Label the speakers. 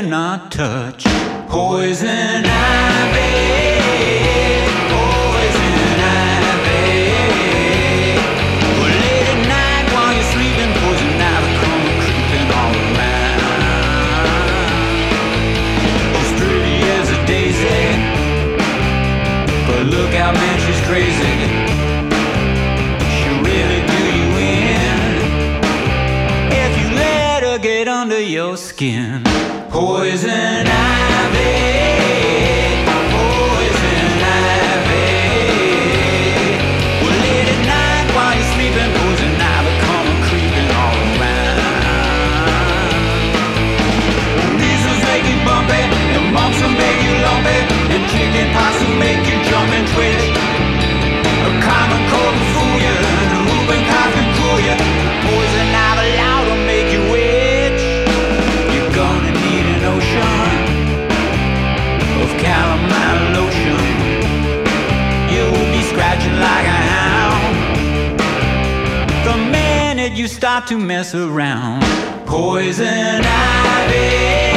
Speaker 1: cannot touch. Poison ivy, poison ivy. Well, late at night while you're sleeping, poison ivy come creeping all around. She's pretty as a daisy, but look out, man, she's crazy. She'll really do you in if you let her get under your skin. Poison ivy, poison ivy. Well, late at night while you're sleeping, poison ivy come creeping all around. Measles make you bumpy, and mumps will make you lumpy, and chicken pox will make you jump and twitch. A common cold will fool you, and a whooping cough can cool you. Poison ivy loud will make you itch. You're gonna need an ocean of calamine lotion. You'll be scratching like a hound the minute you start to mess around. Poison ivy.